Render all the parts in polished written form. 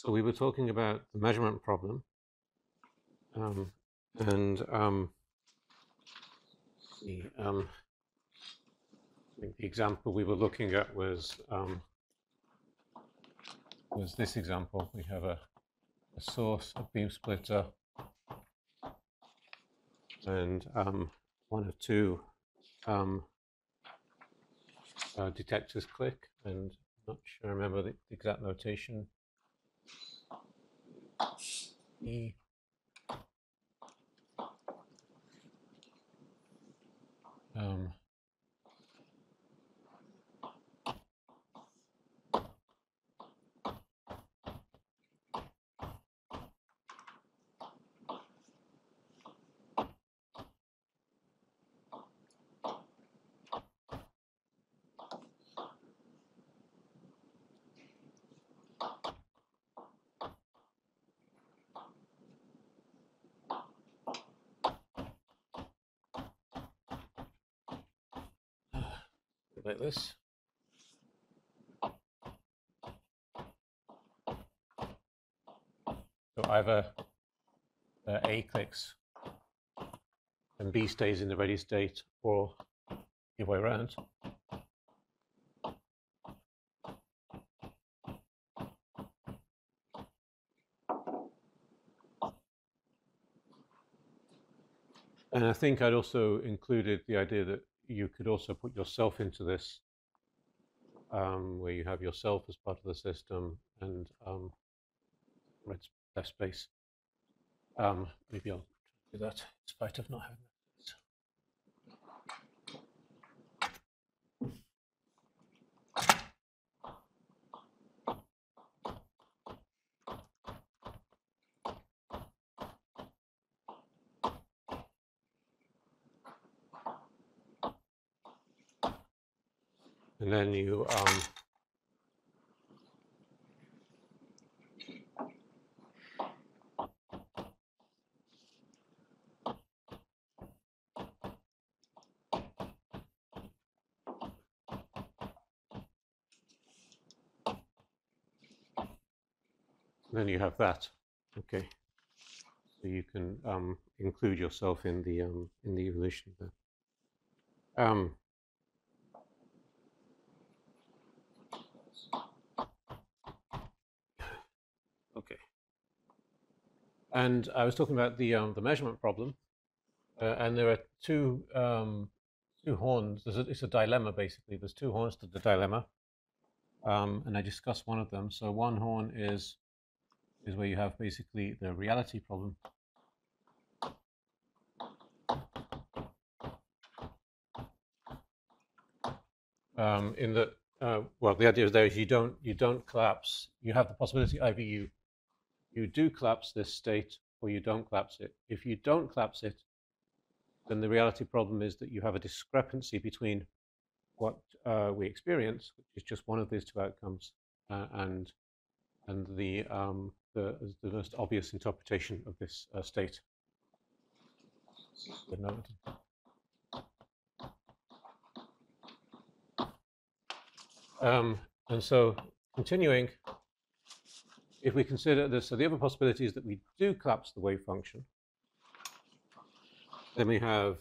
So we were talking about the measurement problem, and I think the example we were looking at was this example. We have a source, a beam splitter, and one or two detectors click, and I'm not sure I remember the exact notation. E. Like this. So either A clicks and B stays in the ready state, or the other way around. And I think I'd also included the idea that you could also put yourself into this, where you have yourself as part of the system and left space. Maybe I'll do that in spite of not having that. And then you have that. Okay, so you can include yourself in the evolution there. Okay. And I was talking about the measurement problem, and there are two horns. It's a dilemma basically. There's two horns to the dilemma, and I discussed one of them. So one horn is where you have basically the reality problem. In that, well, the idea is there is you don't collapse. You have the possibility either you do collapse this state or you don't collapse it. If you don't collapse it, then the reality problem is that you have a discrepancy between what we experience, which is just one of these two outcomes, and the most obvious interpretation of this state. And so, continuing, if we consider this, so the other possibility is that we do collapse the wave function. Then we have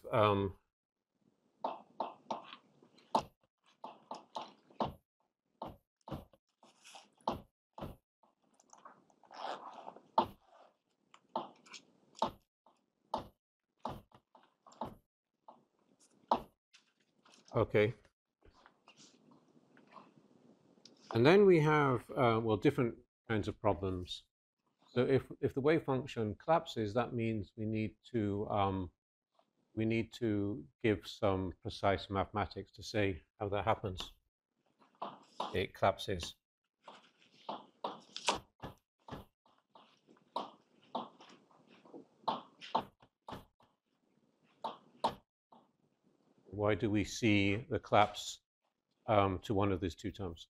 okay. And then we have, well, different kinds of problems. So if the wave function collapses, that means we need to give some precise mathematics to say how that happens. It collapses. Why do we see the collapse to one of these two terms?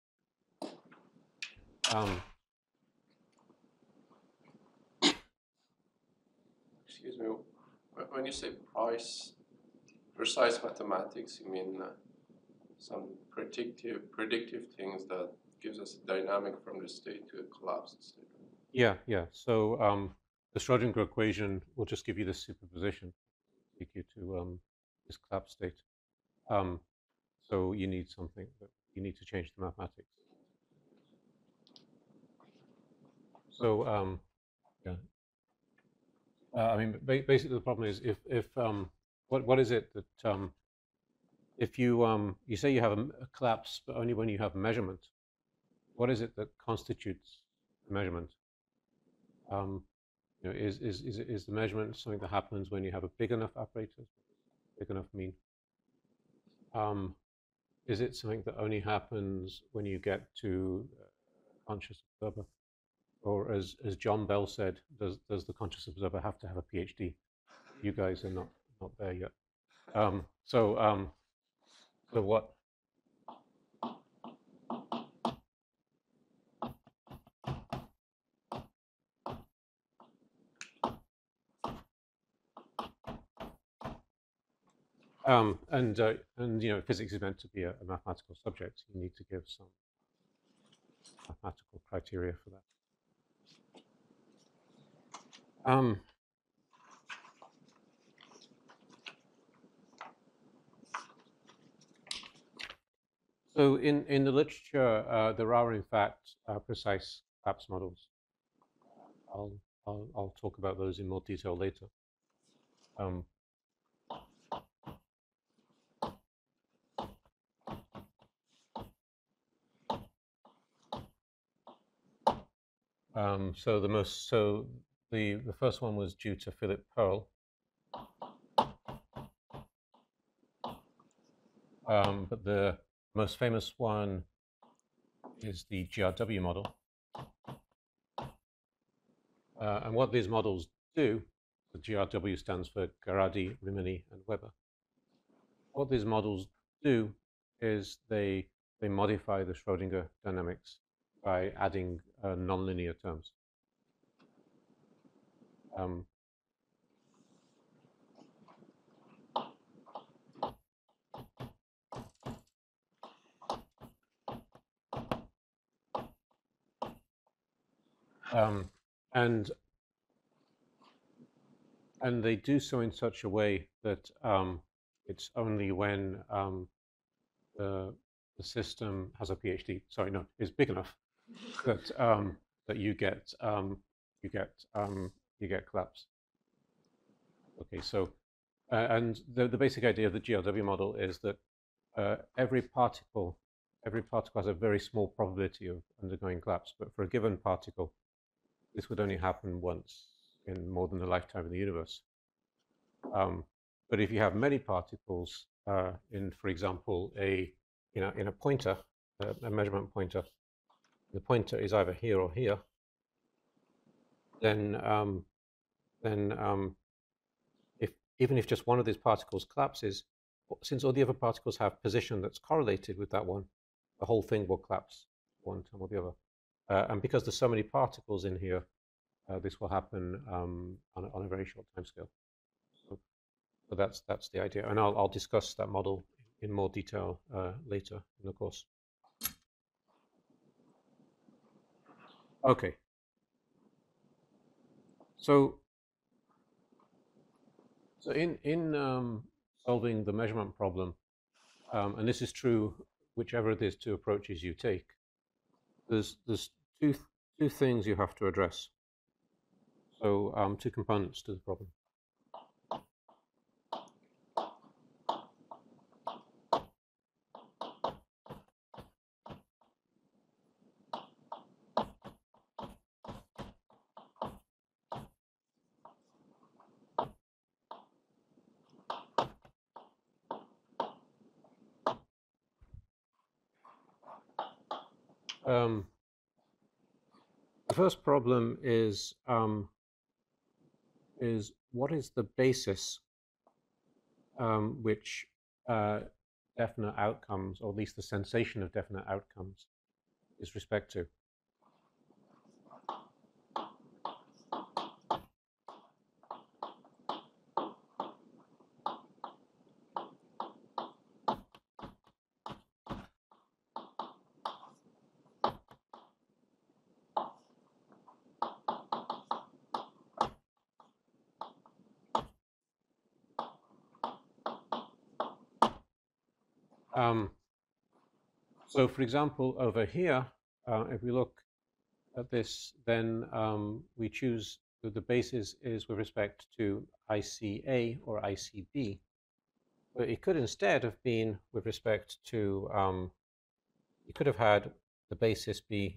Excuse me. When you say precise mathematics, you mean some predictive things that gives us a dynamic from the state to a collapsed state? Yeah, yeah. So the Schrodinger equation will just give you this superposition, take you to this collapse state. So you need something that you need to change the mathematics. So yeah, I mean, basically the problem is if what is it that if you say you have a collapse, but only when you have measurement, what is it that constitutes the measurement? Is the measurement something that happens when you have a big enough apparatus? Big enough mean? Um, is it something that only happens when you get to conscious observer? Or as John Bell said, does the conscious observer have to have a PhD? You guys are not there yet. So what? And physics is meant to be a mathematical subject. You need to give some mathematical criteria for that. So in the literature, there are in fact precise collapse models. I'll talk about those in more detail later. So the first one was due to Philip Pearl. But the most famous one is the GRW model. And what these models do, the GRW stands for Garadi, Rimini, and Weber. What these models do is they modify the Schrodinger dynamics by adding nonlinear terms. And they do so in such a way that it's only when the system has a PhD. Sorry, no, is big enough that that you get collapse. Okay, so and the basic idea of the GRW model is that every particle has a very small probability of undergoing collapse, but for a given particle, this would only happen once in more than the lifetime of the universe. But if you have many particles in, for example, in a pointer, a measurement pointer, the pointer is either here or here, then even if just one of these particles collapses, since all the other particles have position that's correlated with that one, the whole thing will collapse one time or the other. And because there's so many particles in here, this will happen on a very short time scale. So that's the idea, and I'll discuss that model in more detail later in the course. Okay. So in solving the measurement problem, and this is true whichever of these two approaches you take, there's two things you have to address. So two components to the problem. The first problem is what is the basis which definite outcomes, or at least the sensation of definite outcomes, is respect to. So, for example, over here, if we look at this, then we choose the basis is with respect to ICA or ICB, but it could instead have been with respect to, you could have had the basis be,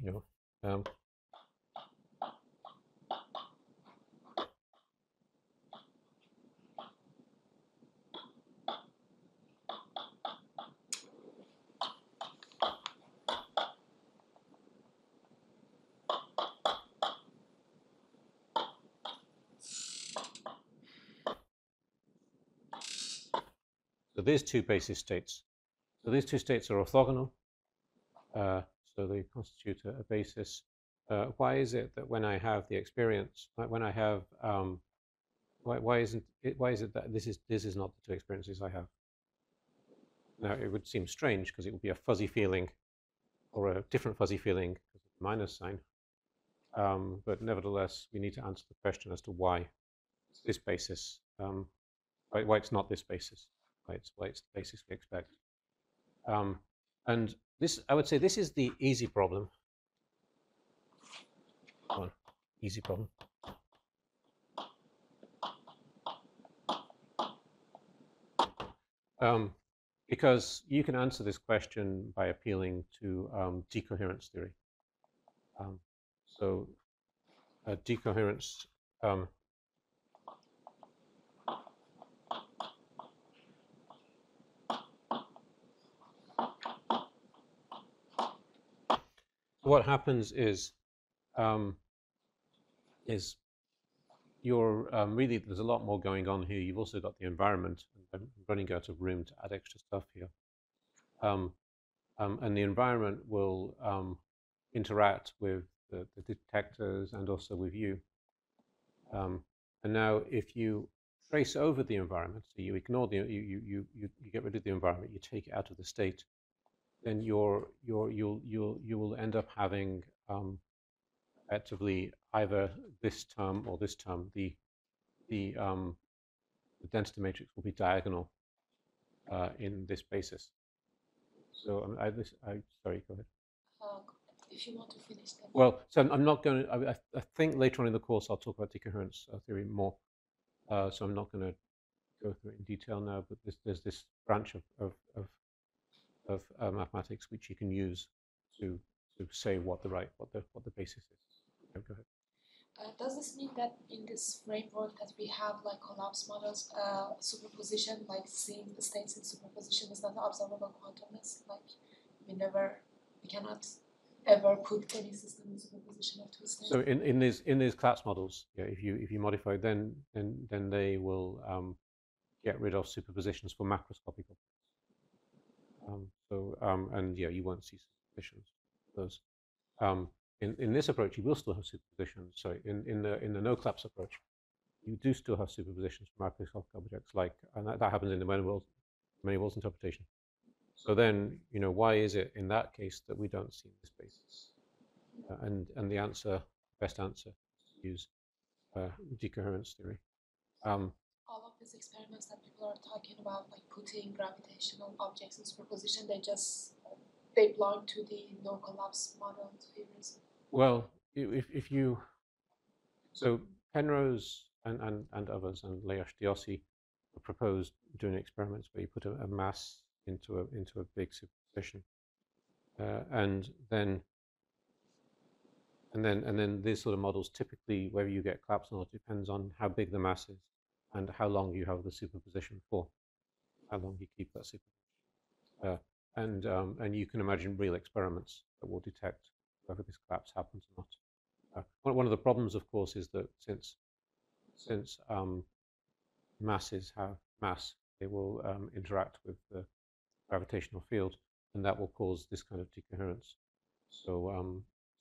so these two basis states. So these two states are orthogonal, so they constitute a basis. Why is it that when I have the experience, when I have, why is it that this is not the two experiences I have? Now it would seem strange because it would be a fuzzy feeling or a different fuzzy feeling because of the minus sign. But nevertheless, we need to answer the question as to why it's this basis, why it's not this basis, why it's the basis we expect. And this, I would say, this is the easy problem. Come on, easy problem. Because you can answer this question by appealing to decoherence theory. So decoherence what happens is you're really, there's a lot more going on here. You've also got the environment. I'm running out of room to add extra stuff here. And the environment will interact with the detectors and also with you. And now if you trace over the environment, so you ignore you get rid of the environment, you take it out of the state, then you will end up having effectively either this term or this term. The density matrix will be diagonal in this basis. So sorry, go ahead. If you want to finish that. Well, so I'm not going to. I think later on in the course I'll talk about decoherence theory more. So I'm not going to go through it in detail now. But there's this branch of mathematics which you can use to say what the basis is. Okay, go ahead. Does this mean that in this framework that we have like collapse models, superposition, like seeing the states in superposition is not observable quantumness? Like we cannot ever put any system in superposition of two states. So in these collapse models, yeah, if you modify, then they will get rid of superpositions for macroscopic objects. And yeah, you won't see superpositions for those. In this approach, you will still have superpositions. So in the no collapse approach, you do still have superpositions for macroscopic objects, and that happens in the many worlds interpretation. So then, why is it in that case that we don't see this basis? And the best answer is to use decoherence theory. All of these experiments that people are talking about, like putting gravitational objects in superposition, they belong to the no collapse model theories. Well, so Penrose and others and Leos Diossi proposed doing experiments where you put a mass into a big superposition, and then these sort of models, typically whether you get collapse or not depends on how big the mass is and how long you have the superposition for, how long you keep that superposition, and you can imagine real experiments that will detect whether this collapse happens or not. One of the problems, of course, is that since masses have mass, they will interact with the gravitational field, and that will cause this kind of decoherence. So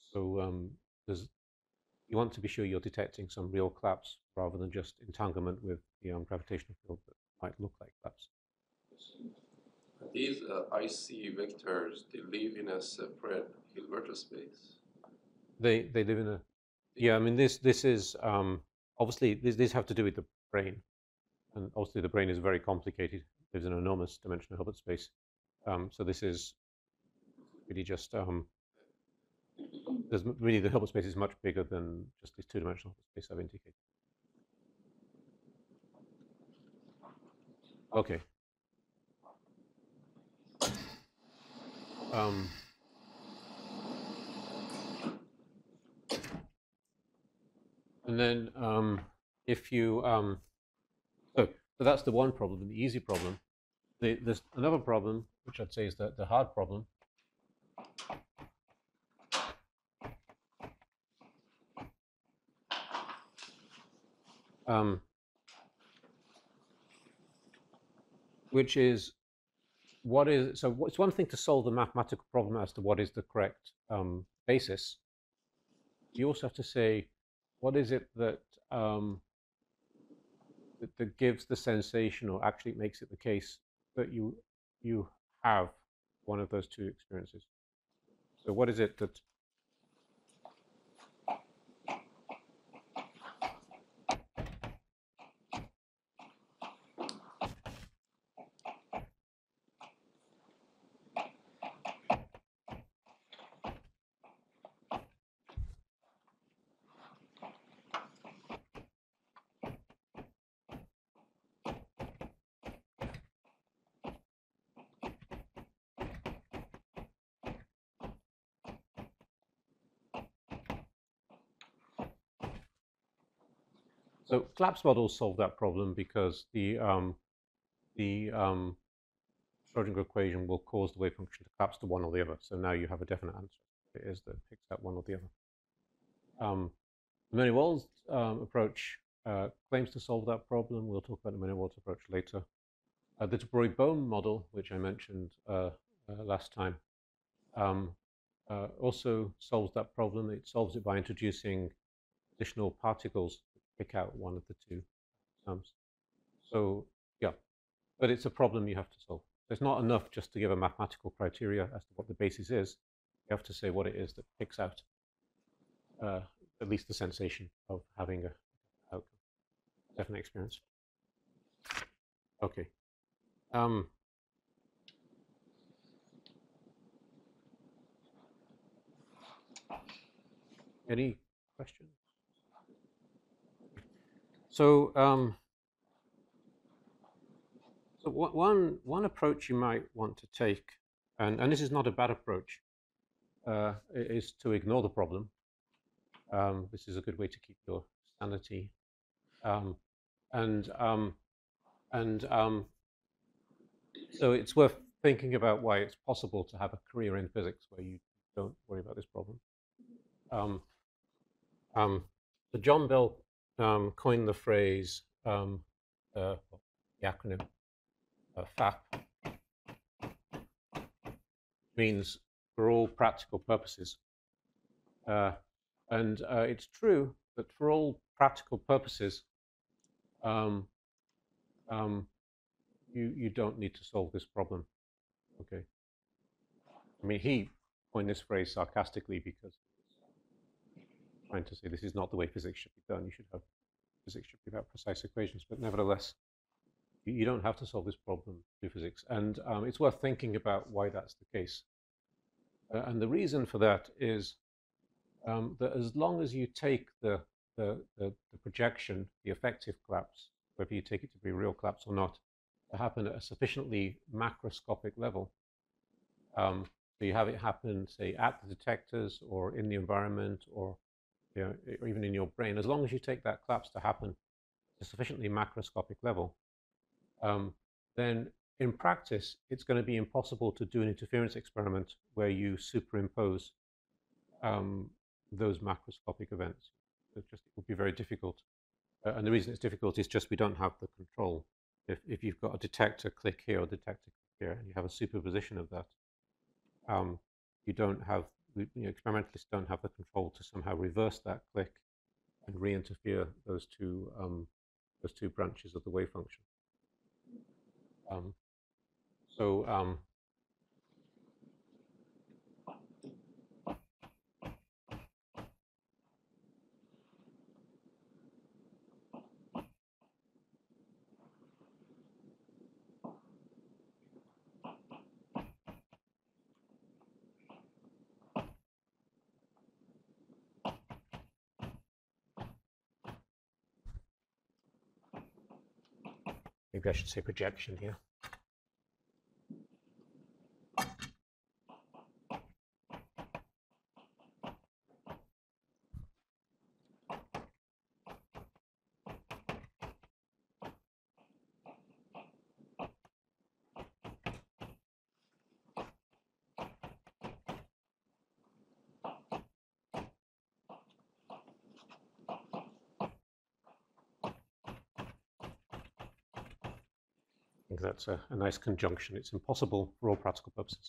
you want to be sure you're detecting some real collapse rather than just entanglement with the gravitational field that might look like collapse. These IC vectors, they live in a separate Hilbert space. They live in a, yeah. I mean, this is obviously these have to do with the brain, and obviously the brain is very complicated. There's an enormous dimensional Hilbert space, So this is really just really the Hilbert space is much bigger than just this two-dimensional space I've indicated. Okay. And then if you so that's the one problem, the easy problem. There's another problem, which I'd say is the hard problem. Which is it's one thing to solve the mathematical problem as to what is the correct basis. You also have to say, what is it that that gives the sensation, or actually makes it the case that you have one of those two experiences? So what is it that so collapse models solve that problem because the Schrodinger equation will cause the wave function to collapse to one or the other. So now you have a definite answer. It is that picks out one or the other. The Money-Wald approach claims to solve that problem. We'll talk about the Money-Wald approach later. The de Broglie-Bohm model, which I mentioned last time, also solves that problem. It solves it by introducing additional particles that pick out one of the two sums. So yeah, but it's a problem you have to solve. It's not enough just to give a mathematical criteria as to what the basis is. You have to say what it is that picks out at least the sensation of having a definite experience. Okay. Any questions? So, so one approach you might want to take, and this is not a bad approach, is to ignore the problem. This is a good way to keep your sanity. So it's worth thinking about why it's possible to have a career in physics where you don't worry about this problem. So John Bell coined the phrase, the acronym FAP, means for all practical purposes. And it's true that for all practical purposes, you don't need to solve this problem. Okay. I mean, he coined this phrase sarcastically because he's trying to say this is not the way physics should be done. You should have physics should be about precise equations, but nevertheless, you don't have to solve this problem through physics. And it's worth thinking about why that's the case. And the reason for that is that as long as you take the projection, the effective collapse, whether you take it to be real collapse or not, to happen at a sufficiently macroscopic level, so you have it happen, say, at the detectors or in the environment or, or even in your brain, as long as you take that collapse to happen at a sufficiently macroscopic level, then in practice, it's going to be impossible to do an interference experiment where you superimpose those macroscopic events. It would be very difficult. And the reason it's difficult is just we don't have the control. If you've got a detector click here or detector click here, and you have a superposition of that, you don't have, experimentalists don't have the control to somehow reverse that click and re-interfere those two branches of the wave function. maybe I should say projection here. I think that's a nice conjunction. It's impossible for all practical purposes.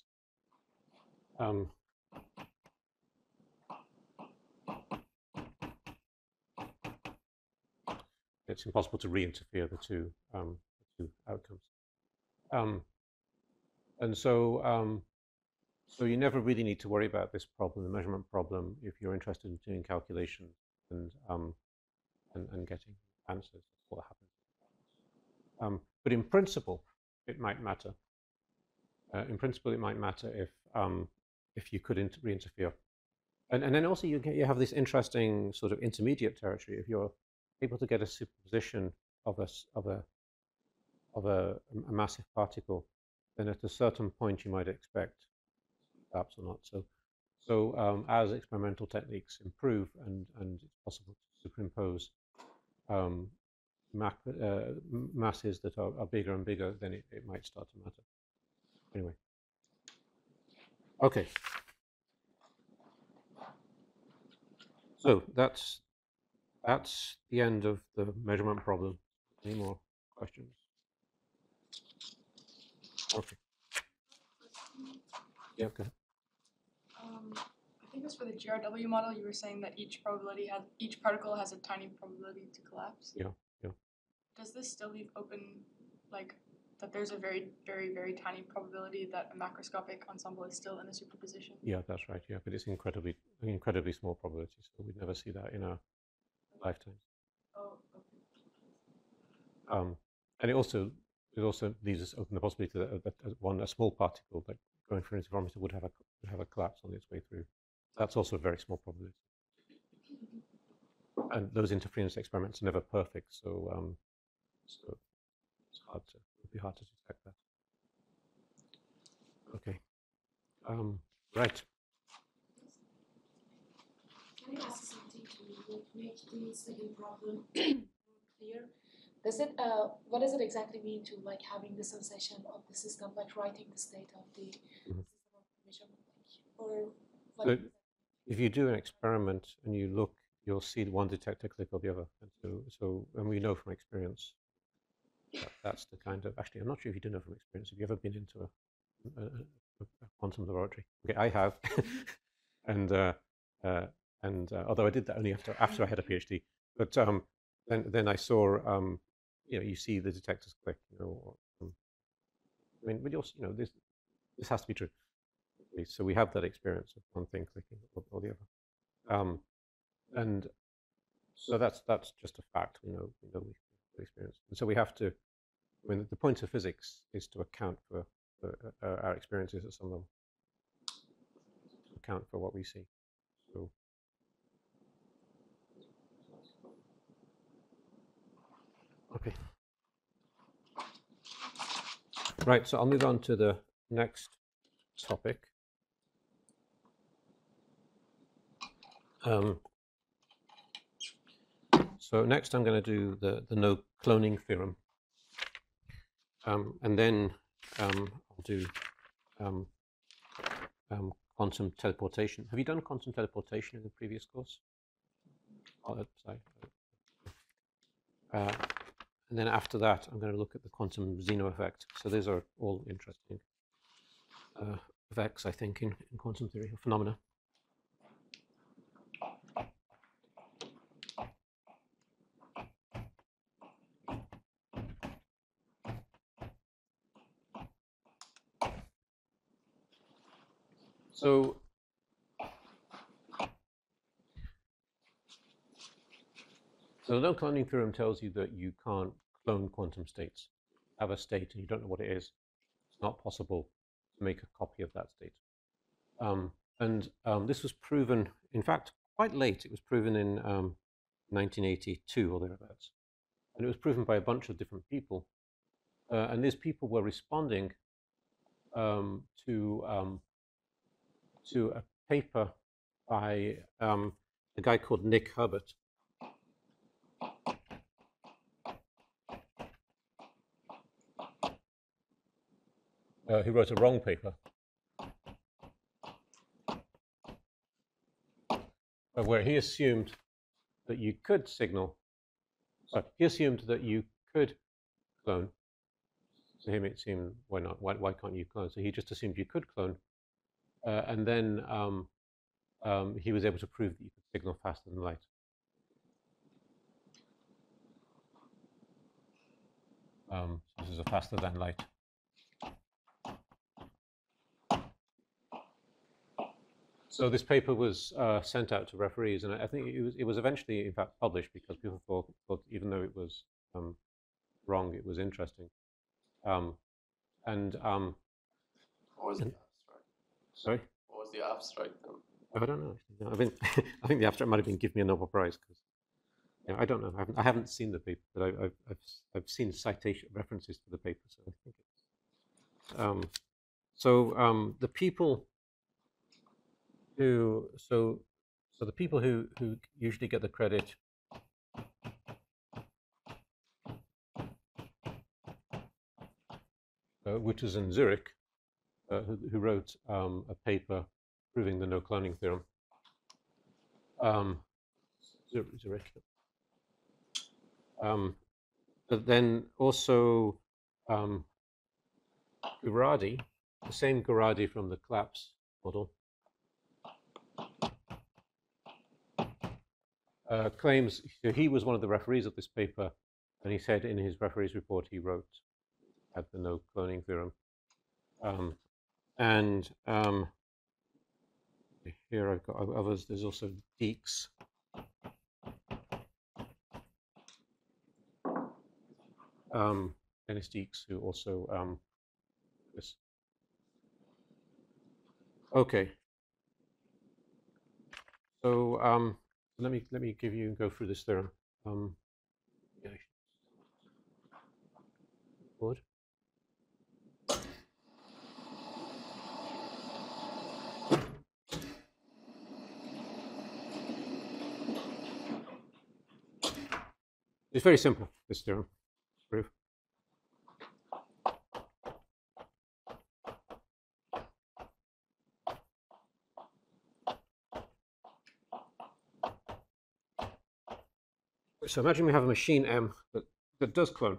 It's impossible to re-interfere the two outcomes. And so, so you never really need to worry about this problem, the measurement problem, if you're interested in doing calculations and getting answers. That's what happens. But in principle, it might matter. In principle, it might matter if you could re-interfere. And then also you have this interesting sort of intermediate territory. If you're able to get a superposition of a massive particle, then at a certain point you might expect collapse or not. So as experimental techniques improve and it's possible to superimpose masses that are bigger and bigger, then it might start to matter. Anyway. Okay. So that's the end of the measurement problem. Any more questions? Okay. Yeah, go ahead. I think it was for the GRW model. You were saying that each particle has a tiny probability to collapse. Yeah. Does this still leave open, like, that there's a very, very, very tiny probability that a macroscopic ensemble is still in a superposition? Yeah, that's right. Yeah, but it's incredibly small probability, so we'd never see that in our lifetimes. Oh, okay. And it also leaves us open the possibility that a small particle, like going through an interferometer, would have a collapse on its way through. That's also a very small probability. And those interference experiments are never perfect, so it would be hard to detect that. Okay. Right. Can I ask something to make the second problem clear? What does it exactly mean to like having the sensation of the system, like writing the state of the system of measurement, or what? So if you do an experiment and you look, you'll see one detector click or the other, and we know from experience that's the kind of. Actually, I'm not sure if you do know from experience. Have you ever been into a quantum laboratory? Okay, I have, and although I did that only after I had a PhD, but then I saw you see the detectors click. I mean, but this has to be true. Okay, so we have that experience of one thing clicking or the other, and so that's just a fact. We know we experience, and so we have to. I mean, the point of physics is to account for our experiences at some level, to account for what we see. So, okay. Right, so I'll move on to the next topic. So next I'm going to do the no cloning theorem. And then I'll do quantum teleportation. Have you done quantum teleportation in the previous course? Oh, sorry. And then after that, I'm going to look at the quantum Zeno effect. So these are all interesting effects, I think, in quantum theory of phenomena. So the no cloning theorem tells you that you can't clone quantum states. Have a state and you don't know what it is. It's not possible to make a copy of that state. And this was proven, in fact, quite late. It was proven in 1982 or thereabouts. And it was proven by a bunch of different people. and these people were responding to a paper by a guy called Nick Herbert. Who wrote a wrong paper, where he assumed that you could signal. He assumed that you could clone. To him, it seemed, why not? Why can't you clone? So he just assumed you could clone, and then he was able to prove that you could signal faster than light. So this is a faster than light. So this paper was sent out to referees, and I think it was eventually, in fact, published because people thought even though it was wrong, it was interesting. What was the abstract? Sorry? What was the abstract then? I don't know. I think the abstract might have been give me a Nobel Prize because I don't know. I haven't seen the paper, but I've seen citation references to the paper, so I think it's the people who the people who usually get the credit Wouters and Zurich, who wrote a paper proving the no cloning theorem. Zurich. But then also Ghirardi, the same Ghirardi from the collapse model, claims, so he was one of the referees of this paper, and he said in his referee's report he wrote at the no cloning theorem. Here I've got others. There's also Deeks. Dennis Deeks, who also this. Okay. So let me go through this theorem. Yeah. Board. It's very simple, this theorem. Proof. So imagine we have a machine M that does clone.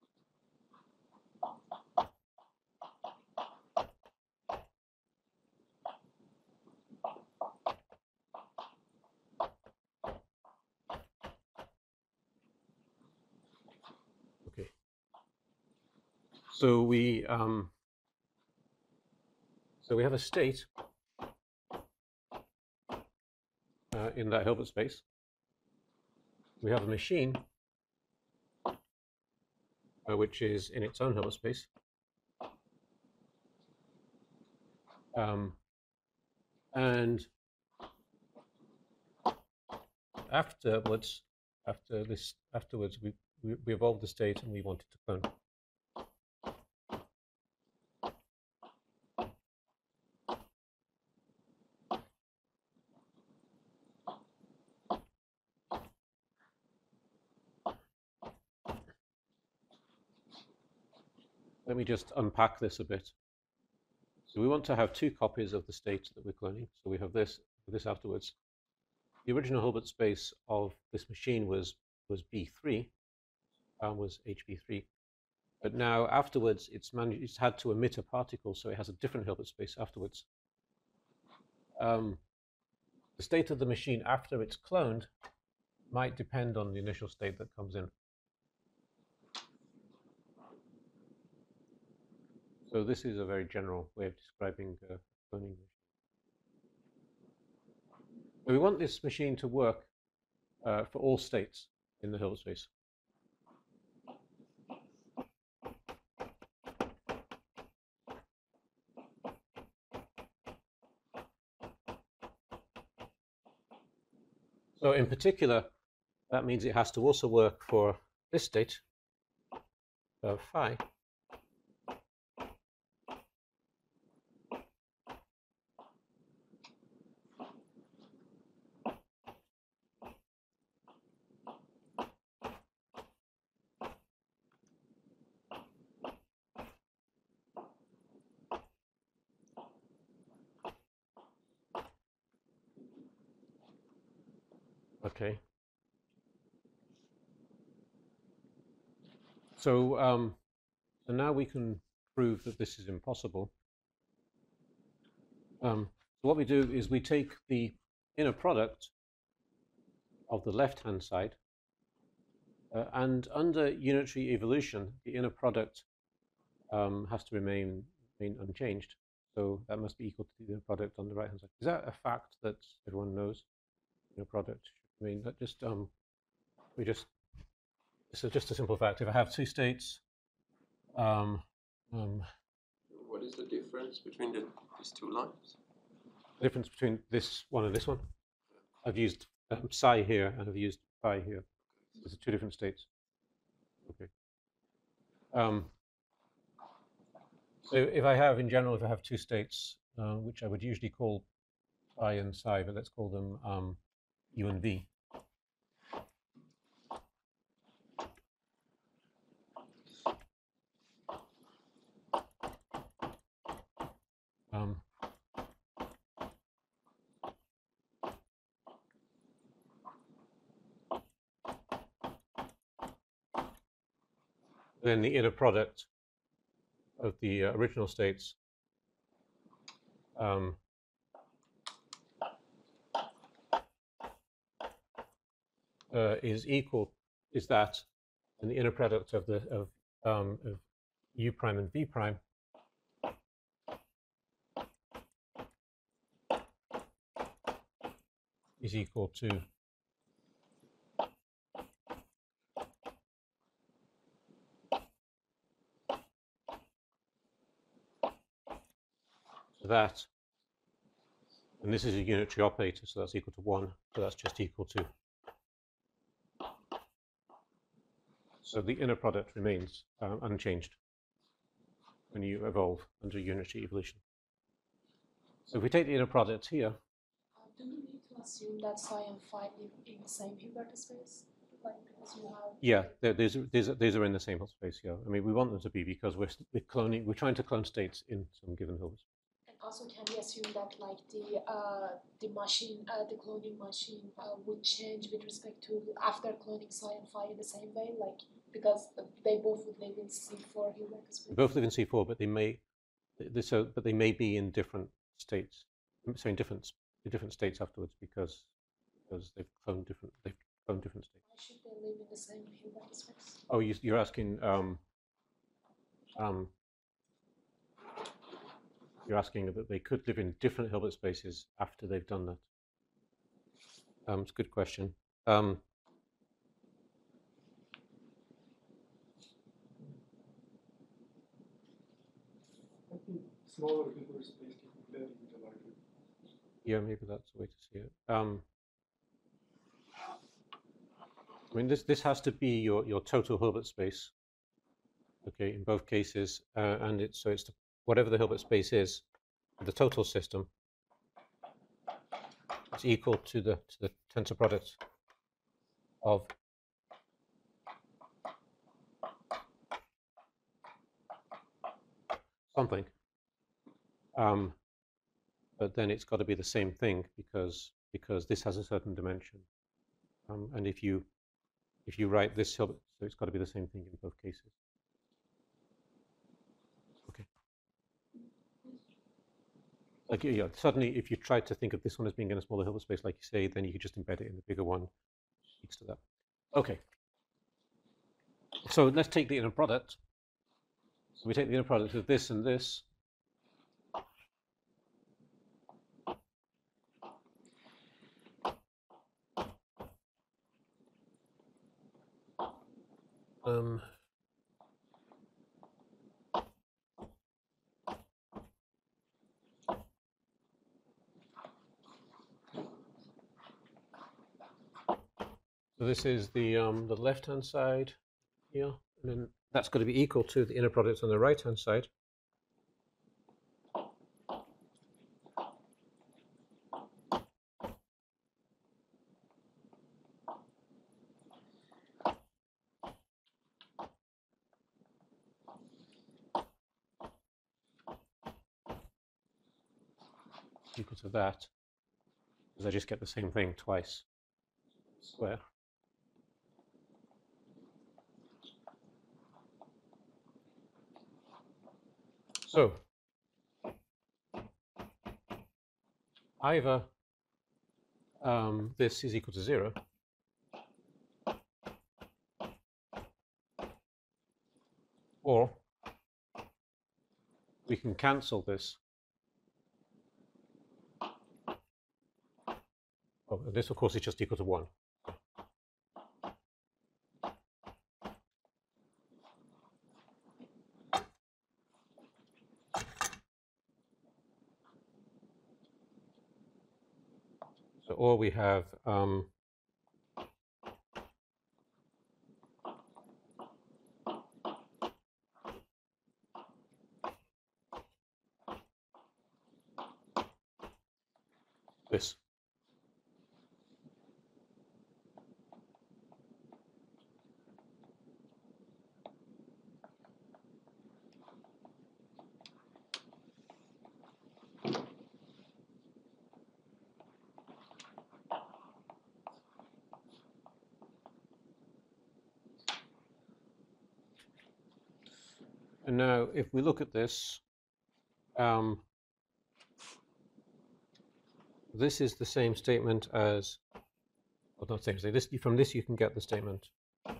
Okay. So we have a state in that Hilbert space. We have a machine which is in its own Hilbert space. And afterwards, we evolved the state and we wanted to clone. Let me just unpack this a bit. So we want to have two copies of the state that we're cloning. So we have this afterwards. The original Hilbert space of this machine was B3, was HB3. But now afterwards, it's had to emit a particle, so it has a different Hilbert space afterwards. The state of the machine after it's cloned might depend on the initial state that comes in. So this is a very general way of describing cloning. So we want this machine to work for all states in the Hilbert space. So in particular, that means it has to also work for this state, phi, Okay. So, so now we can prove that this is impossible. So what we do is we take the inner product of the left-hand side, and under unitary evolution, the inner product has to remain unchanged. So that must be equal to the inner product on the right-hand side. Is that a fact that everyone knows? Inner product should remain. That just this is just a simple fact. If I have two states, What is the difference between these two lines? the difference between this one and this one, I've used psi here and I've used phi here. These are two different states. Okay. So if I have, in general, if I have two states, which I would usually call phi and psi, but let's call them u and v. Then the inner product of the original states is that, and the inner product of u prime and v prime is equal to that, and this is a unitary operator, so that's equal to 1, so that's just equal to. So the inner product remains unchanged when you evolve under unitary evolution. So if we take the inner product here, Do we need to assume that psi and phi live in the same Hilbert space? Like, because you have. yeah, these are in the same space. Yeah, I mean we want them to be because we're trying to clone states in some given Hilbert space. And also, can we assume that like the machine, the cloning machine, would change with respect to after cloning psi and phi in the same way, like because they both would live in C4 Hilbert space? They both live in C4, but they may be in different states. So in different states afterwards because they've cloned different states. Why should they live in the same Hilbert space? Oh, you're asking. You're asking that they could live in different Hilbert spaces after they've done that. It's a good question. I think smaller Hilbert space can be blended with a larger. Yeah, maybe that's the way to see it. I mean, this has to be your total Hilbert space. Okay, in both cases, and it's whatever the Hilbert space is, the total system. It's equal to the tensor product of something. But then it's got to be the same thing because this has a certain dimension, and if you write this Hilbert, so it's got to be the same thing in both cases. Okay. Like yeah, suddenly if you try to think of this one as being in a smaller Hilbert space, like you say, then you could just embed it in the bigger one. Speaks to that. Okay. So let's take the inner product. So we take the inner product of this and this. So this is the left-hand side here, and then that's got to be equal to the inner product on the right-hand side. Equal to that, because I just get the same thing twice. square. So either this is equal to 0, or we can cancel this. Oh, and this, of course, is just equal to 1. So, or we have this. And now, if we look at this, this is the same statement as, well, not same. This, from this, you can get the statement.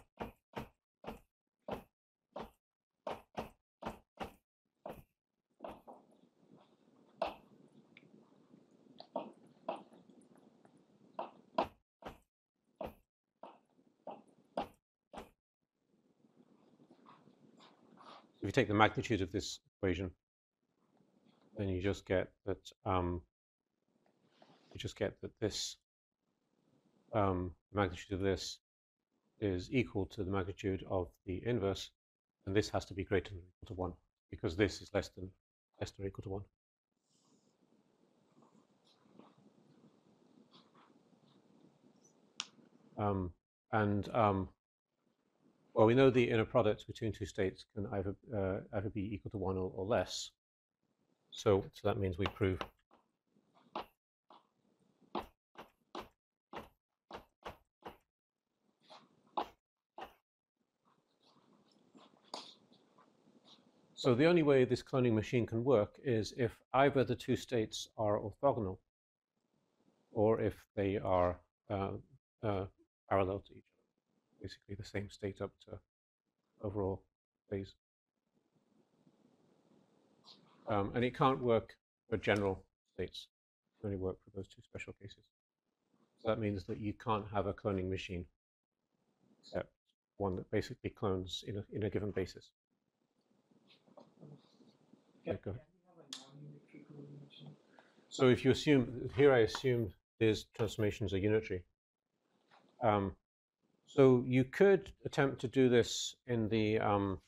If you take the magnitude of this equation, then you just get that this magnitude of this is equal to the magnitude of the inverse, and this has to be greater than or equal to 1 because this is less than or equal to 1. Well, we know the inner product between two states can either be equal to 1 or less. So that means we prove so the only way this cloning machine can work is if either the two states are orthogonal or if they are parallel to each other, basically the same state up to overall phase. And it can't work for general states. It can only work for those two special cases. So that means that you can't have a cloning machine except one that basically clones in a given basis. Can go we ahead. have a non-unitary cloning machine? So if you assume, here I assume these transformations are unitary. So you could attempt to do this in the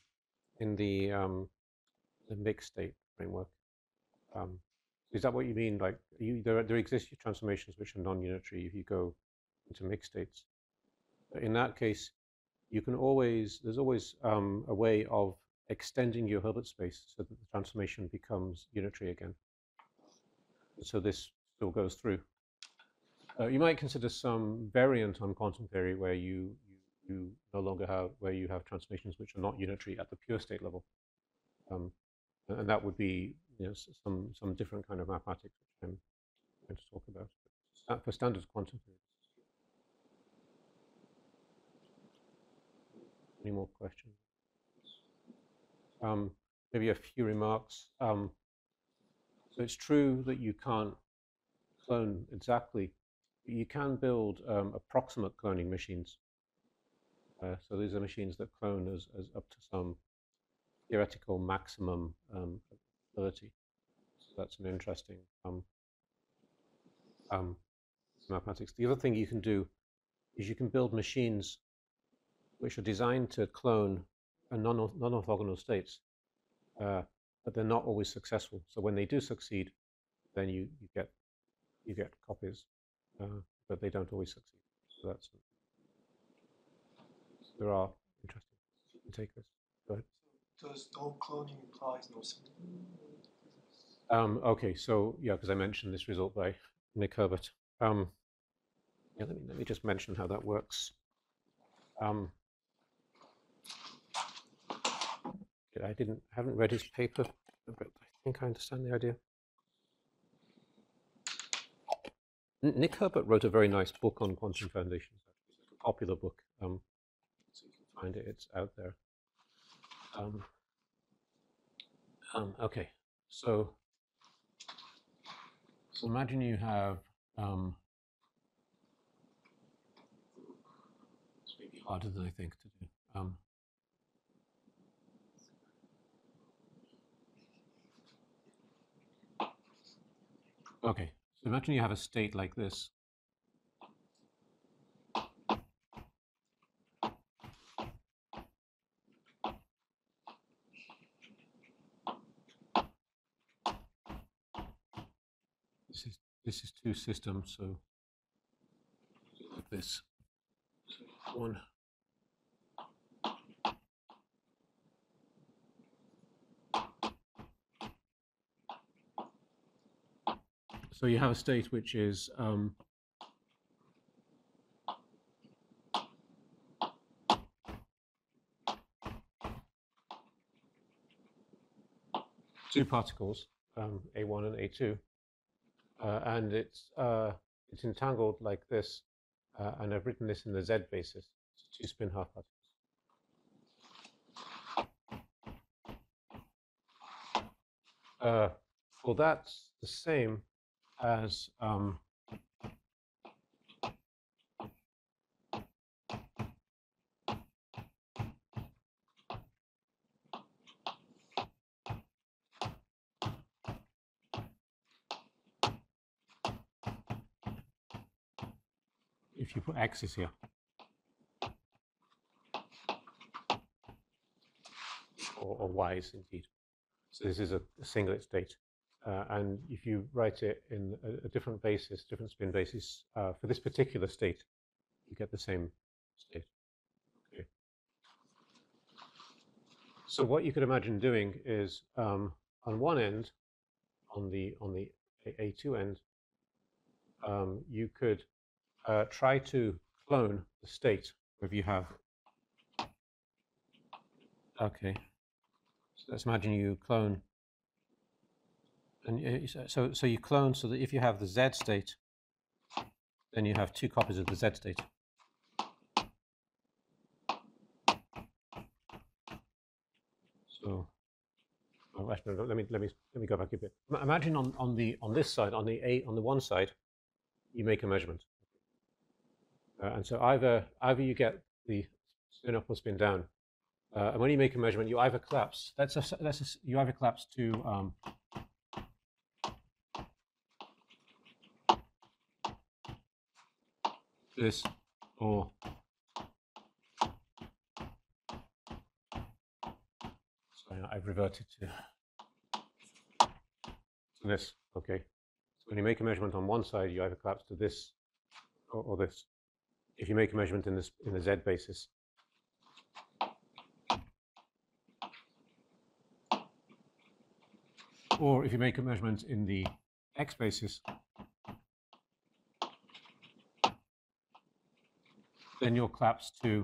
mixed state framework. Is that what you mean? Like there exist transformations which are non-unitary if you go into mixed states. But in that case, you can there's always a way of extending your Hilbert space so that the transformation becomes unitary again. So this still goes through. You might consider some variant on quantum theory where you no longer have, where you have transformations which are not unitary at the pure state level. And that would be some different kind of mathematics which I'm going to talk about. For standard quantum theory. Any more questions? Maybe a few remarks. So it's true that you can't clone exactly, but you can build approximate cloning machines. So these are machines that clone as up to some theoretical maximum ability. So that's an interesting mathematics. The other thing you can do is you can build machines which are designed to clone non-orthogonal states, but they're not always successful. So when they do succeed, then you get copies, but they don't always succeed. So that's there are interesting. You can take this. Go ahead. Does no cloning implies no symmetry? Okay, so yeah, because I mentioned this result by Nick Herbert. Yeah, let me just mention how that works. I haven't read his paper, but I think I understand the idea. Nick Herbert wrote a very nice book on quantum foundations. It's a popular book, so you can find it. It's out there. Okay, so imagine you have. It's maybe harder than I think to do. Okay, so imagine you have a state like this. This is two systems, so like this. So one. So you have a state which is two particles, A1 and A2, and it's entangled like this, and I've written this in the Z basis. It's two spin half particles. Well, that's the same as if you put x's here. Or y's indeed. So this is a singlet state. And if you write it in a different basis, different spin basis, for this particular state, you get the same state. Okay. So what you could imagine doing is, on one end, on the A2 end, you could try to clone the state where you have. Okay. So let's imagine you clone. And so you clone so that if you have the Z state, then you have two copies of the Z state. So, oh, actually, let me go back a bit. Imagine on this side, on the one side, you make a measurement, and so either you get the spin up or spin down, and when you make a measurement, you either collapse. You either collapse to this, or sorry, I've reverted to this. Okay, so when you make a measurement on one side, you either collapse to this or this. If you make a measurement in the Z basis, or if you make a measurement in the X basis, then you'll collapse to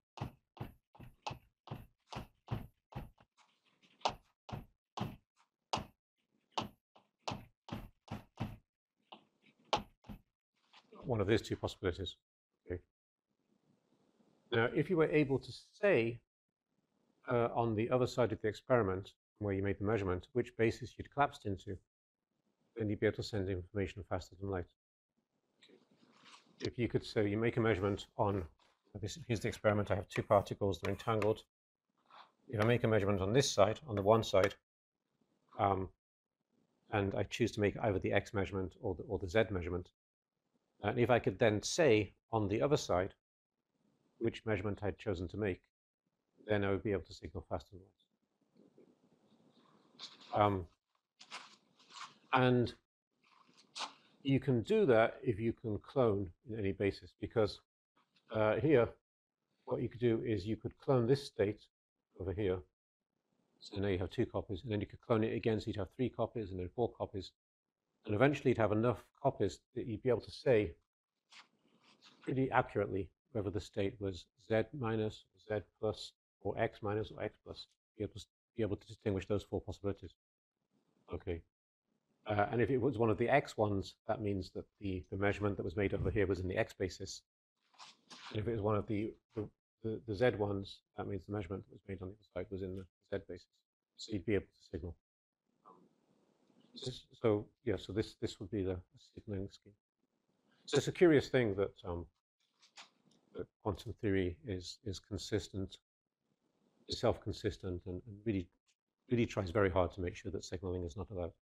one of these two possibilities. Okay. Now, if you were able to say on the other side of the experiment, where you made the measurement, which basis you'd collapsed into, then you'd be able to send information faster than light. If you could say you make a measurement on, here's the experiment, I have two particles, they're entangled. If I make a measurement on this side, on the one side, and I choose to make either the X measurement or the Z measurement, and if I could then say on the other side which measurement I'd chosen to make, then I would be able to signal faster than light. And you can do that if you can clone in any basis, because here, what you could do is you could clone this state over here. So now you have two copies, and then you could clone it again, so you'd have 3 copies, and then 4 copies. And eventually you'd have enough copies that you'd be able to say pretty accurately whether the state was Z minus, Z plus, or X minus, or X plus. Be able to distinguish those four possibilities. Okay. And if it was one of the X ones, that means that the measurement that was made over here was in the X basis. And if it was one of the Z ones, that means the measurement that was made on the other side was in the Z basis. So you'd be able to signal. So this would be the signaling scheme. So it's a curious thing that that quantum theory is consistent, is self-consistent, and really tries very hard to make sure that signaling is not allowed.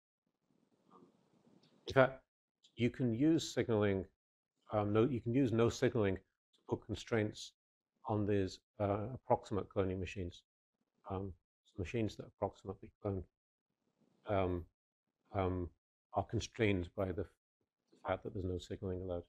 In fact, you can use signaling. You can use no signaling to put constraints on these approximate cloning machines. Machines that approximately clone are constrained by the fact that there's no signaling allowed.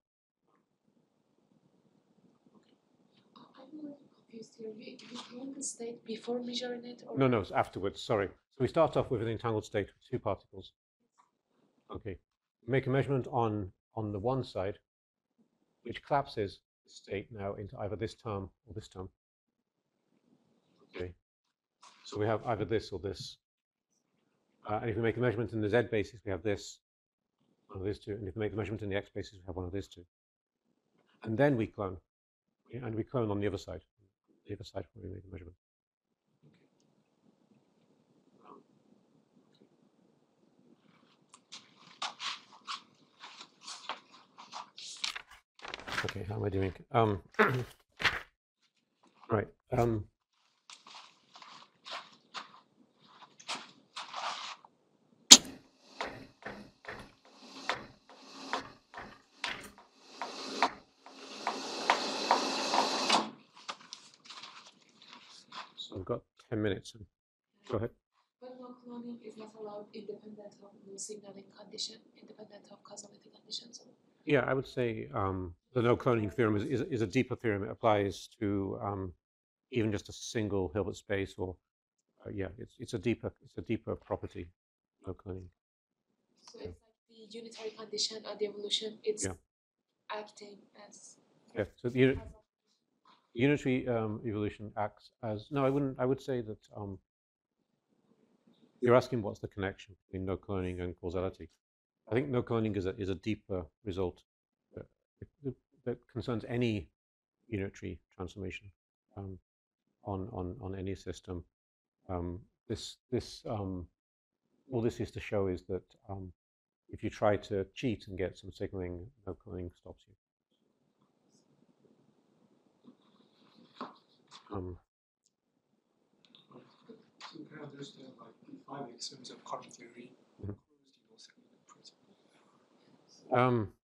I'm a little confused here. You clone the state before measuring it, or No, it's afterwards. Sorry. So we start off with an entangled state with two particles. Okay. Make a measurement on the one side, which collapses the state now into either this term or this term. Okay. So we have either this or this. And if we make a measurement in the Z basis, we have this, one of these two. And if we make the measurement in the X basis, we have one of these two. And then we clone. And we clone on the other side where we make the measurement. Okay, how am I doing? Right. So I've got 10 minutes. Go ahead. but no cloning is not allowed independent of no signaling condition, independent of causality conditions. Yeah, I would say the no cloning theorem is a deeper theorem. It applies to even just a single Hilbert space, or it's a deeper property. No cloning. So it's like the unitary condition or the evolution. It's acting as. Yeah. So the unitary evolution acts as no. I would say that you're asking what's the connection between no cloning and causality. I think no cloning is a deeper result that concerns any unitary transformation on any system. All this is to show is that if you try to cheat and get some signaling, no cloning stops you. So you can understand like the 5 axioms of quantum theory Mhm. closed in no signaling principle.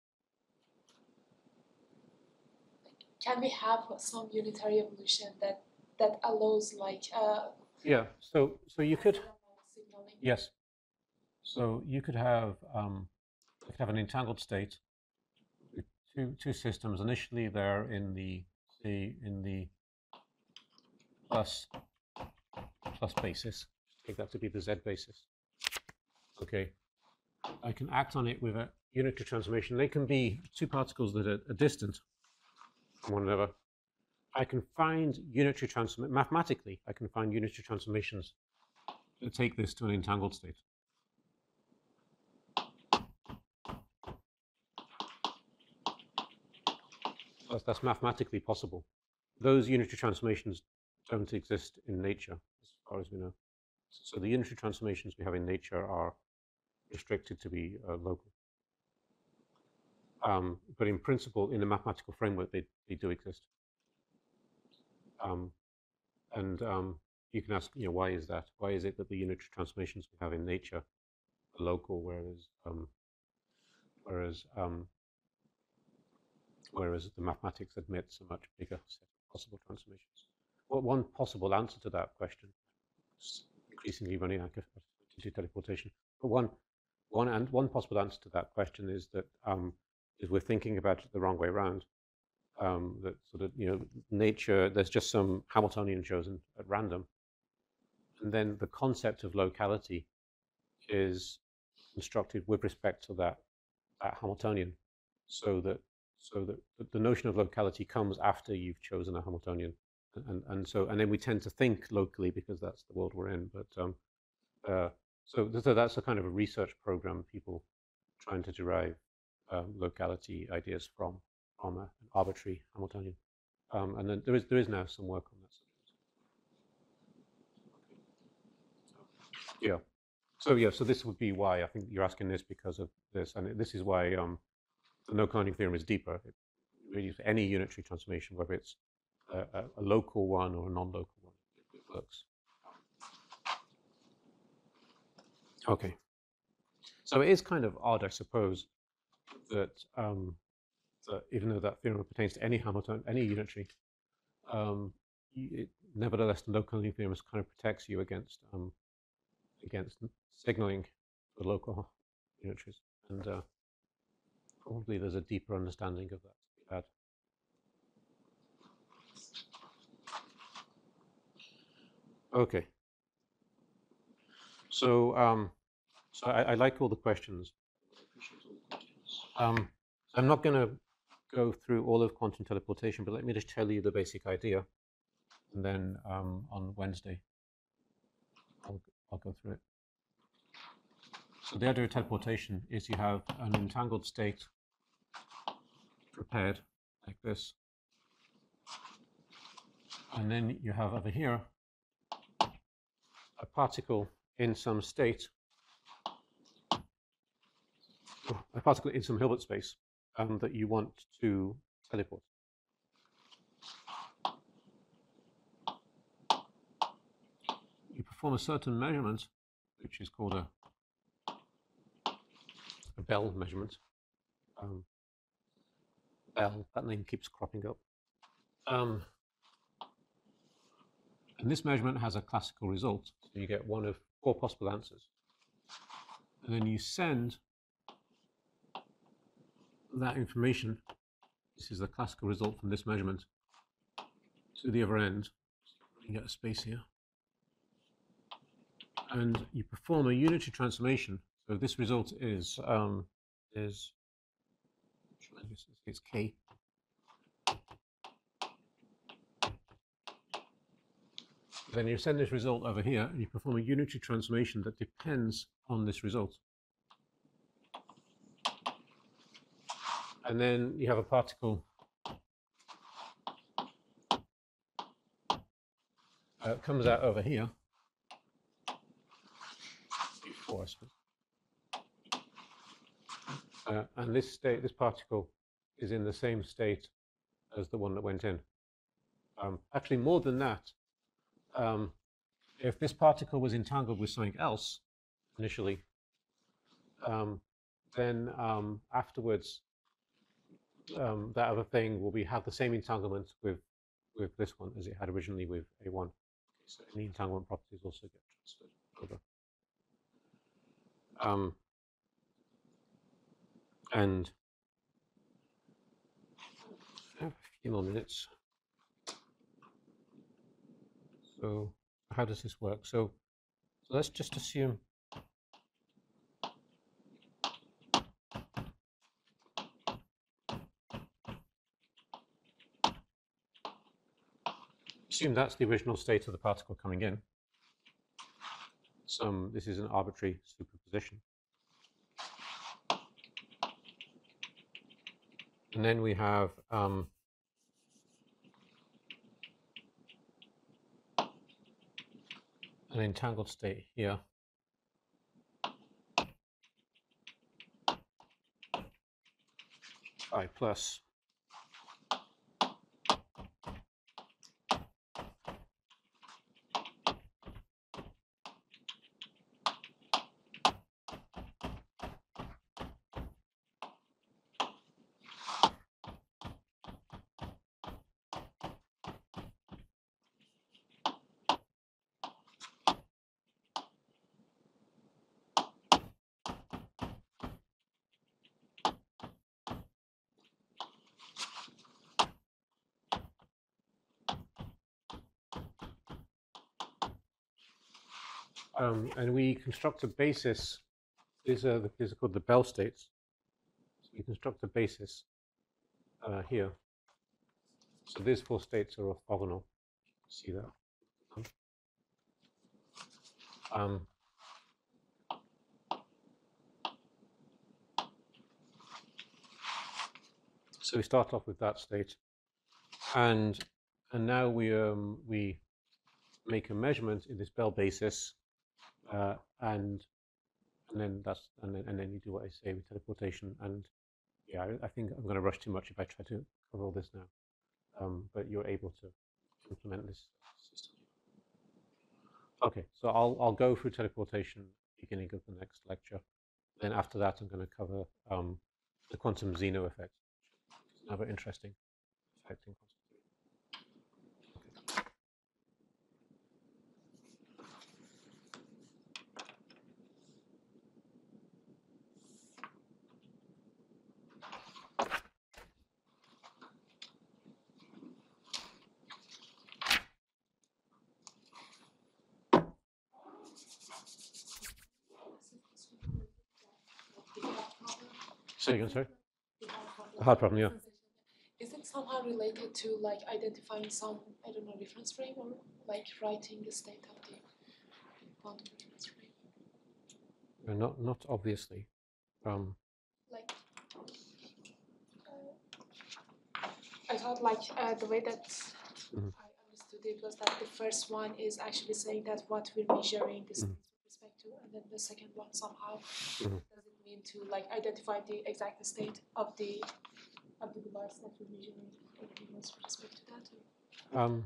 Can we have some unitary evolution that allows like Yeah. So you could. signaling? Yes. So you could have an entangled state with two systems. Initially, they're in the plus basis. Take that to be the Z basis. Okay. I can act on it with a unitary transformation. They can be two particles that are distant from one another. I can find unitary transformation mathematically. I can find unitary transformations that take this to an entangled state. That's mathematically possible. Those unitary transformations don't exist in nature, as far as we know. So the unitary transformations we have in nature are restricted to be local. But in principle, in the mathematical framework, they do exist. You can ask, why is that? Why is it that the unitary transformations we have in nature are local, whereas the mathematics admits a much bigger set of possible transformations? Well, one possible answer to that question, increasingly running out of teleportation, but one possible answer to that question is that is we're thinking about it the wrong way around. That sort of, nature, there's just some Hamiltonian chosen at random. And then the concept of locality is constructed with respect to that Hamiltonian, so that so the notion of locality comes after you've chosen a Hamiltonian, and then we tend to think locally because that's the world we're in. But so that's a kind of a research program, people trying to derive locality ideas from an arbitrary Hamiltonian, and then there is now some work on that subject. Okay. Yeah. So this would be why I think you're asking this, because of this, and this is why the no-cloning theorem is deeper. It really, for any unitary transformation, whether it's a local one or a non-local one, it works. Okay. So it is kind of odd, I suppose, that even though that theorem pertains to any Hamiltonian, any unitary, nevertheless, the no-cloning theorem kind of protects you against signaling for local unitaries, and probably there's a deeper understanding of that to be had. Okay. So I like all the questions. I'm not going to go through all of quantum teleportation, but let me just tell you the basic idea, and then on Wednesday I'll go through it. So the idea of teleportation is you have an entangled state prepared like this, and then you have over here a particle in some state, a particle in some Hilbert space that you want to teleport. You perform a certain measurement, which is called a Bell measurement. Bell, that name keeps cropping up. And this measurement has a classical result. So you get one of 4 possible answers. And then you send that information, this is the classical result from this measurement, to the other end. You get a space here. And you perform a unitary transformation. So this result is it's K. Then you send this result over here, and you perform a unitary transformation that depends on this result. And then you have a particle comes out over here. Before, I suppose. And this particle is in the same state as the one that went in. Actually, more than that, if this particle was entangled with something else initially, then afterwards, that other thing will have the same entanglement with this one as it had originally with A1. So any entanglement properties also get transferred over. And I have a few more minutes. So how does this work? So let's just assume that's the original state of the particle coming in. This is an arbitrary superposition. And then we have an entangled state here. I plus and we construct a basis. These are called the Bell states. So we construct a basis here. So these four states are orthogonal. See that? So we start off with that state, and now we make a measurement in this Bell basis, and then you do what I say with teleportation. And yeah, I think I'm going to rush too much if I try to cover all this now. But you're able to implement this system. Okay, so I'll go through teleportation beginning of the next lecture. Then after that, I'm going to cover the quantum Zeno effect, which is another interesting effect in quantum theory. Okay. Say again, sorry? The hard problem, yeah. Is it somehow related to like identifying some, I don't know, reference frame or like writing the state of the quantum reference frame? Not obviously. Like, I thought like the way that I understood it was that the first one is actually saying that what we're measuring this with respect to, and then the second one somehow does it mean to like identify the exact state of the device that we're measuring everything else with respect to that?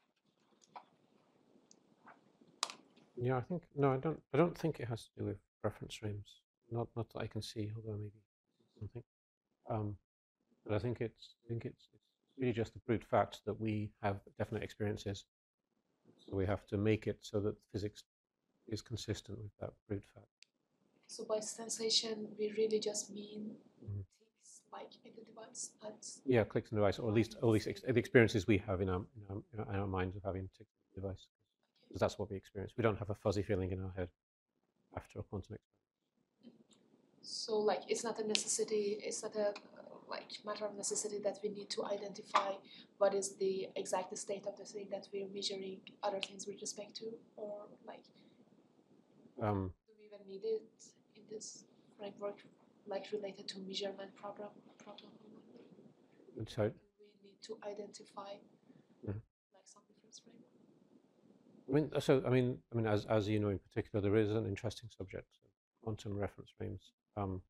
Yeah, I think no, I don't think it has to do with reference frames. Not that I can see, although maybe something. But I think it's really just the brute fact that we have definite experiences. So we have to make it so that physics is consistent with that brute fact. So by sensation, we really just mean ticks like in the device. Yeah, clicks in the device, or at least the experiences we have in our minds of having ticked in the device, because that's what we experience. We don't have a fuzzy feeling in our head after a quantum experience. So like it's not a necessity. It's not a like matter of necessity that we need to identify what is the exact state of the thing that we're measuring other things with respect to, or like do we even need it in this framework, like related to measurement problem? And so We need to identify like some reference frame. I mean, as you know, in particular, there is an interesting subject, quantum reference frames. And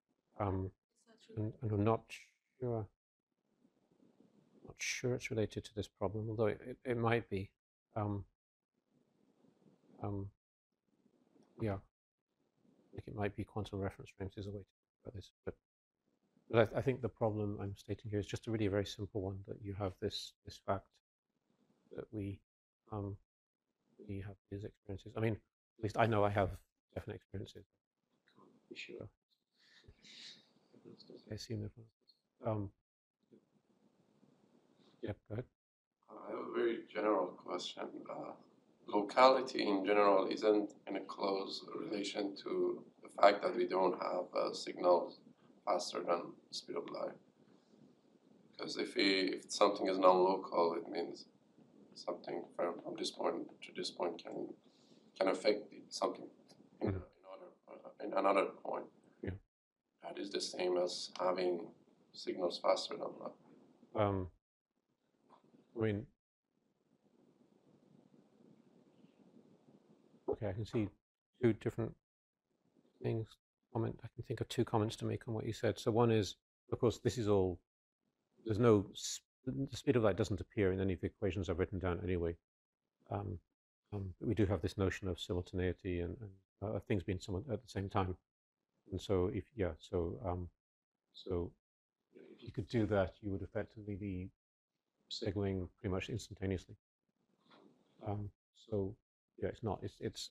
I'm not sure it's related to this problem, although it might be. Yeah, like it might be quantum reference frames is a way to think about this, but I think the problem I'm stating here is just a really very simple one, that you have this fact that we have these experiences. I mean, at least I know I have definite experiences. Sure. I assume yeah, go ahead. I have a very general question. Locality in general isn't in a close relation to the fact that we don't have signals faster than the speed of light. Because if something is non-local, it means something from this point to this point can affect something in another point. Yeah. That is the same as having signals faster than light. I mean, okay, I can see two different things. I can think of two comments to make on what you said. So one is, of course, this is all. There's no the speed of light doesn't appear in any of the equations I've written down anyway. But we do have this notion of simultaneity and things being somewhat at the same time. And so if you could do that, you would effectively be signaling pretty much instantaneously. So yeah, it's not. It's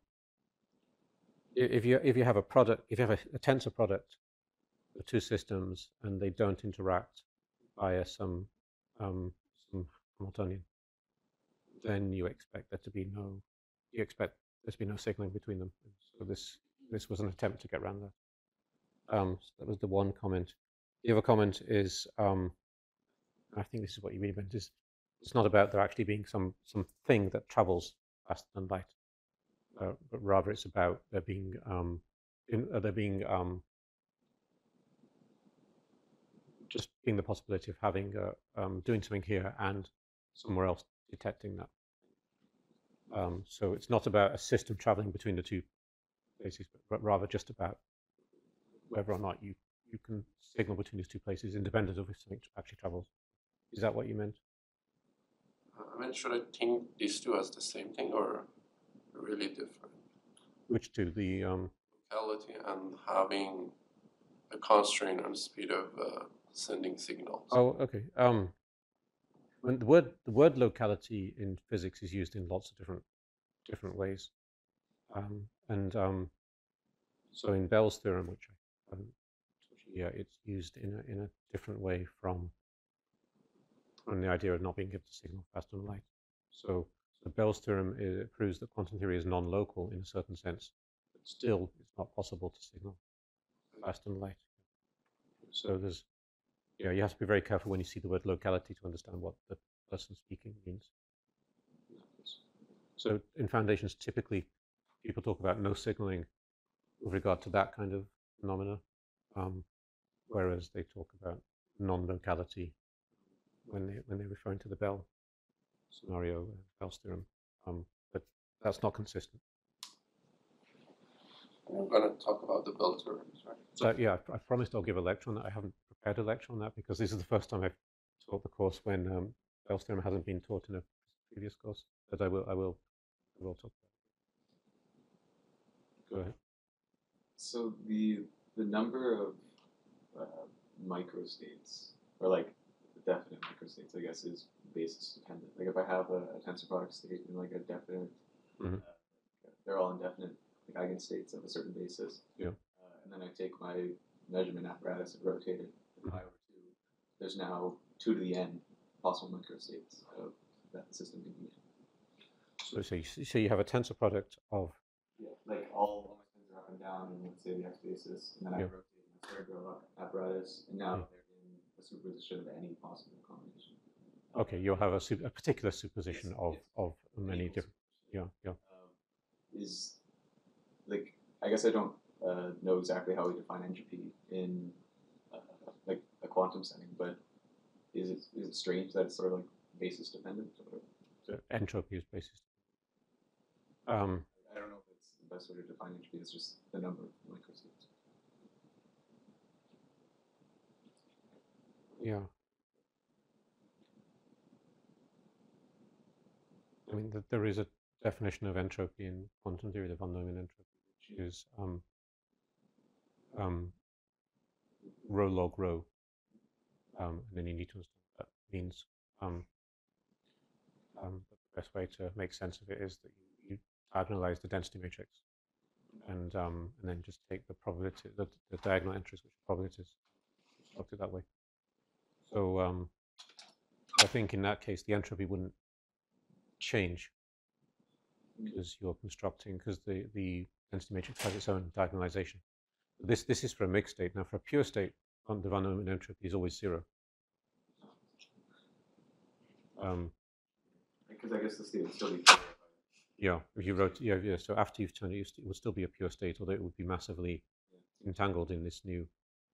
if you have a product, if you have a tensor product of two systems and they don't interact via some Hamiltonian, then you expect there to be no. You expect there to be no signaling between them. So this was an attempt to get around that. So that was the one comment. The other comment is I think this is what you really meant, is it's not about there actually being some thing that travels faster than light, but rather it's about there being just being the possibility of having doing something here and somewhere else detecting that. So it's not about a system traveling between the two places, but rather just about whether or not you can signal between these two places independent of if something actually travels. Is that what you meant? I mean, should I think these two as the same thing or really different? Which two? The Locality and having a constraint on speed of sending signals. oh, okay. When the word locality in physics is used in lots of different ways, so in Bell's theorem, which I haven't touched yet, it's used in a different way from the idea of not being able to signal faster than light. So Bell's theorem proves that quantum theory is non-local in a certain sense, but still it's not possible to signal faster than light. So there's, you have to be very careful when you see the word locality to understand what the person speaking means. So in foundations, typically people talk about no signaling with regard to that kind of phenomena, whereas they talk about non-locality when they're referring to the Bell scenario, Bell's theorem. But that's not consistent. We're going to talk about the Bell theorems, right? So yeah, I promised I'll give a lecture on that. I haven't prepared a lecture on that because this is the first time I've taught the course when Bell's theorem hasn't been taught in a previous course. But I will talk about it. Go ahead. So the number of microstates, or like definite microstates, I guess, is basis dependent. Like if I have a tensor product state in like a definite, they're all indefinite like eigenstates of a certain basis. Yeah. And then I take my measurement apparatus and rotate it. If I were to, there's now 2 to the n possible microstates that the system can be in. So you have a tensor product of like all my things are up and down in, let's say, the x basis, and then I rotate my cerebral apparatus, and now they're in a superposition of any possible combination. Okay, you'll have a particular superposition of many different. Is like, I guess I don't know exactly how we define entropy in like a quantum setting, but is it strange that it's sort of like basis dependent? So entropy is basis. I don't know if it's the best way to define entropy. It's just the number of microstates. Yeah. I mean, there is a definition of entropy in quantum theory, the von Neumann entropy, which is rho log rho. And then you need to understand what that means. But the best way to make sense of it is that you diagonalize the density matrix, and then just take the probability, the diagonal entries, which are probabilities, construct it that way. So I think in that case the entropy wouldn't change because you're constructing, because the density matrix has its own diagonalization. This is for a mixed state. Now for a pure state, the von Neumann entropy is always 0. Because I guess the state would still be. Yeah, if you wrote, yeah. So after you've turned it, it would still be a pure state, although it would be massively entangled in this new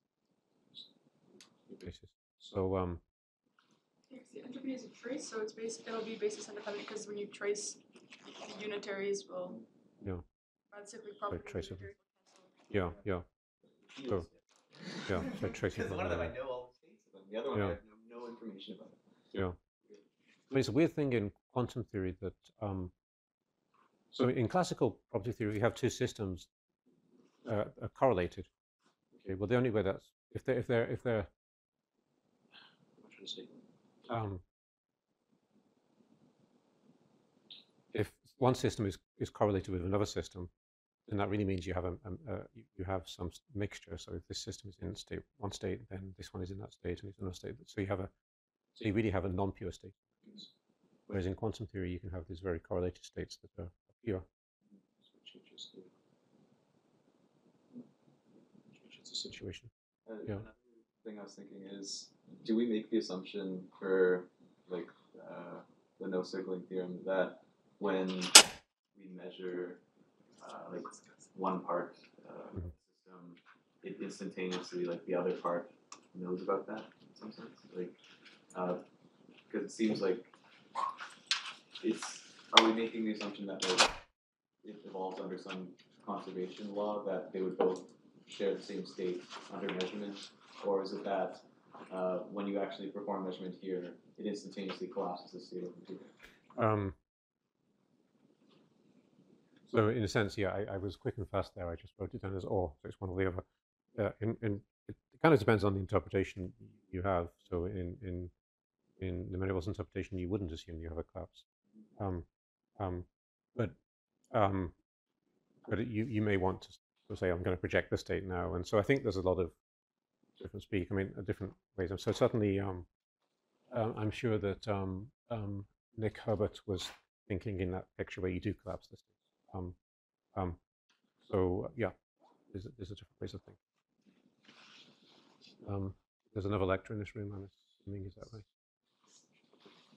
basis. So the entropy is a trace, so it'll be basis independent because when you trace, the unitaries will. Yeah. Cyclic properties. Traceable. Yeah. So so tracing. Because one of them I know all the states of them. The other one I have no information about. Yeah. I mean, it's a weird thing in quantum theory that so in classical property theory, we have two systems are correlated. Okay. Well, the only way that's if they're if one system is correlated with another system, then that really means you have some mixture. So if this system is in one state, then this one is in that state, and it's in another state. So you really have a non-pure state. Whereas in quantum theory, you can have these very correlated states that are pure. Changes the situation. Yeah. thing I was thinking is, do we make the assumption for like the no circling theorem that when we measure like one part of the system, it instantaneously like the other part knows about that in some sense? Like, because it seems like are we making the assumption that like it evolves under some conservation law that they would both share the same state under measurement, or is it that when you actually perform measurement here, it instantaneously collapses the state of the computer? So in a sense, yeah, I was quick and fast there. I just wrote it down as or, so it's one or the other. It kind of depends on the interpretation you have. So in the Mendel's interpretation, you wouldn't assume you have a collapse. But you may want to say, I'm going to project the state now. And so I think there's a lot of different speak. I mean, different ways. So certainly, I'm sure that Nick Herbert was thinking in that picture where you do collapse the state. So yeah, there's a different ways of thinking. There's another lecturer in this room, I'm assuming, is that right?